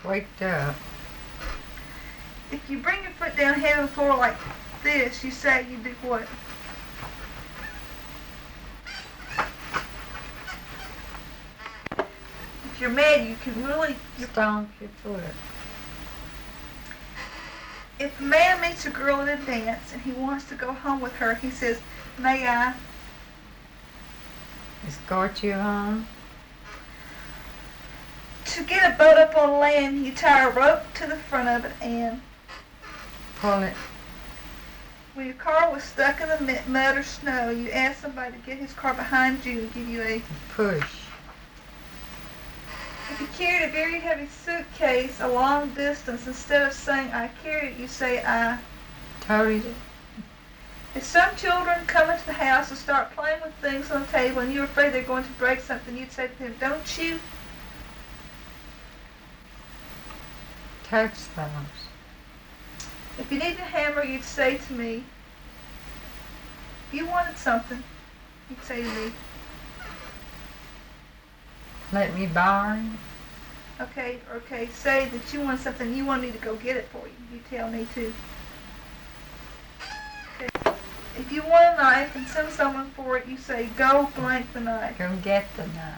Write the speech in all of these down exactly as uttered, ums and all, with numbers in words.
waked up. If you bring your foot down head on the floor like this, you say you do what? If you're mad, you can really... Stomp your foot. If a man meets a girl at a dance and he wants to go home with her, he says, may I? Escort you home. To get a boat up on land, you tie a rope to the front of it and... Pull it. When your car was stuck in the mud or snow, you ask somebody to get his car behind you and give you a... Push. If you carried a very heavy suitcase a long distance, instead of saying, I carried it, you say, I... Toted it. If some children come into the house and start playing with things on the table and you're afraid they're going to break something, you'd say to them, don't you? Touch those. If you need a hammer, you'd say to me, if you wanted something, you'd say to me, let me borrow it. Okay, okay, say that you want something, you want me to go get it for you. You tell me to. Okay. If you want a knife and send someone for it, you say, go blank the knife. Go get the knife.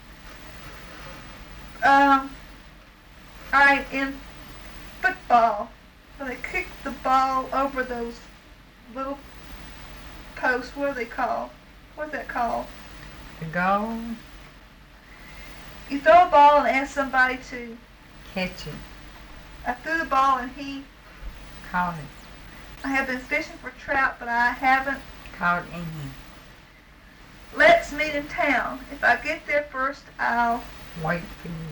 Um, alright, in football, when they kick the ball over those little posts, what are they called? What's that called? The goal. You throw a ball and ask somebody to catch it. I threw the ball and he caught it. I have been fishing for trout, but I haven't caught any. Let's meet in town. If I get there first, I'll wait for you.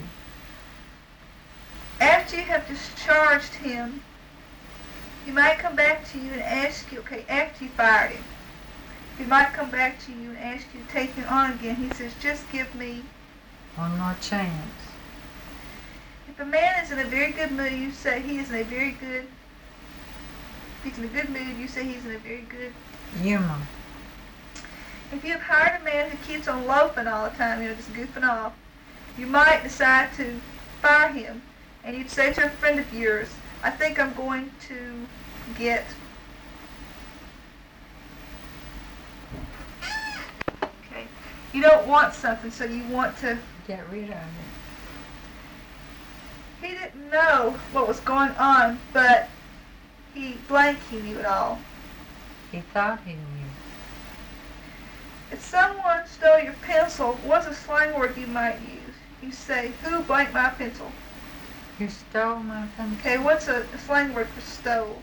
After you have discharged him, he might come back to you and ask you, okay, after you fired him, he might come back to you and ask you to take him on again. He says, just give me one more chance. If a man is in a very good mood, you say he is in a very good, if he's in a good mood, you say he's in a very good humor. If you have hired a man who keeps on loafing all the time, you know, just goofing off, you might decide to fire him. And you'd say to a friend of yours, I think I'm going to get... Okay. You don't want something, so you want to... get rid of it. He didn't know what was going on, but he blank he knew it all. He thought he knew. If someone stole your pencil, what's a slang word you might use? You say, who blanked my pencil? You stole my pencil. Okay, what's a, a slang word for stole?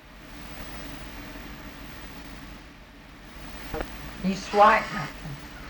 You swiped my pencil.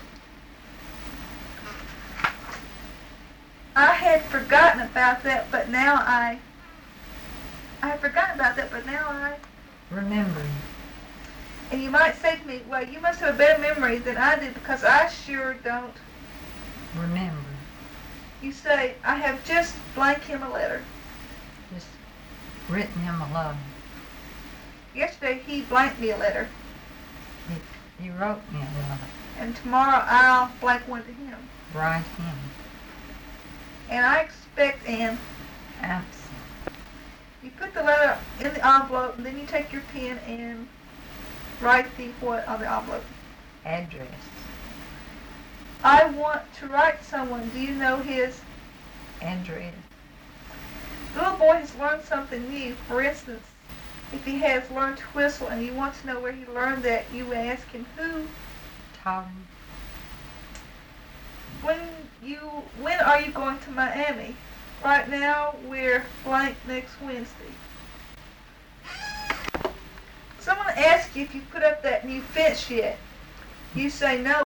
I had forgotten about that, but now I... I had forgotten about that, but now I... remember. And you might say to me, well, you must have a better memory than I did because I sure don't remember. You say, I have just blank him a letter. Just written him a letter. Yesterday he blanked me a letter. He, he wrote me a letter. And tomorrow I'll blank one to him. Write him. And I expect an absent. You put the letter in the envelope and then you take your pen and write the what on the envelope? Address. I want to write someone. Do you know his address? The little boy has learned something new. For instance, if he has learned to whistle and you want to know where he learned that, you ask him who taught him. When you when are you going to Miami? Right now we're blank next Wednesday. Someone asks you if you put up that new fence yet. You say no.